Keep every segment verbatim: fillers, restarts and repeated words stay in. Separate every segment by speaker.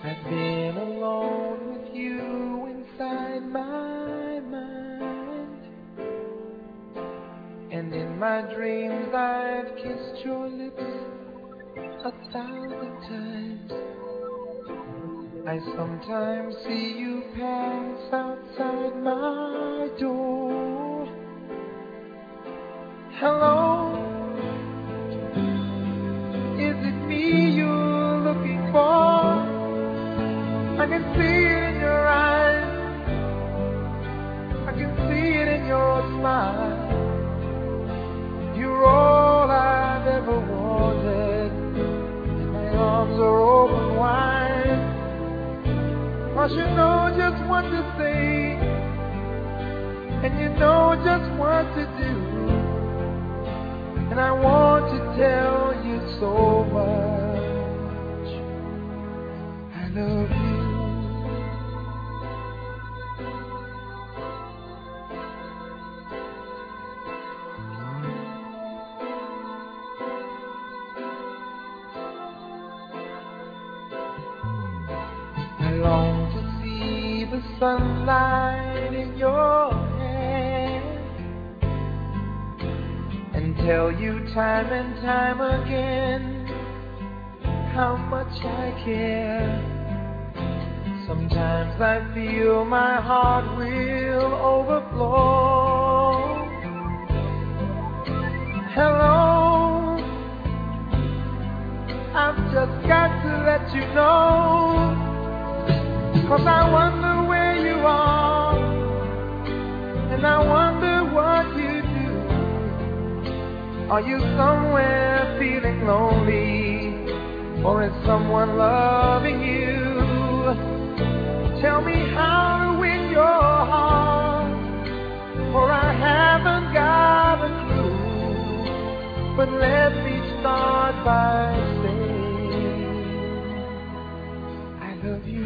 Speaker 1: I've been alone with you inside my mind, and in my dreams I've kissed your lips a thousand times. I sometimes see you pass outside my door. Hello, is it me you're looking for? I can see it in your eyes, I can see it in your smile. You're all I've ever wanted, and my arms are open wide. 'Cause you know just what to say, and you know just what to do, and I want to tell you so much. I love you. I long to see the sunlight in your hand and tell you time and time again how much I care. Sometimes I feel my heart will overflow. Hello, I've just got to let you know, 'cause I wonder where you are, and I wonder what you do. Are you somewhere feeling lonely, or is someone loving you? Tell me how to win your heart, for I haven't got a clue. But let me start by saying I love you.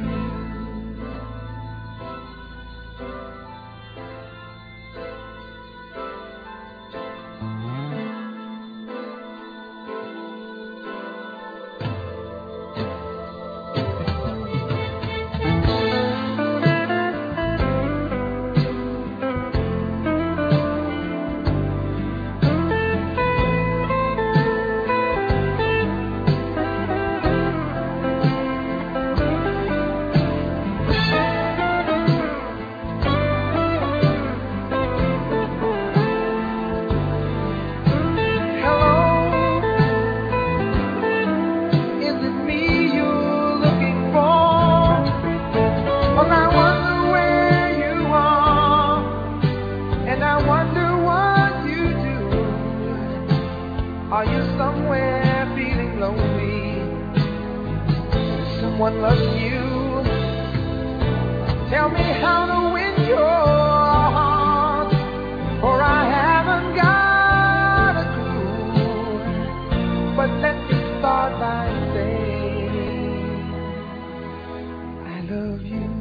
Speaker 1: Are you somewhere feeling lonely? Someone loves you. Tell me how to win your heart, for I haven't got a clue. But let me start by saying I love you.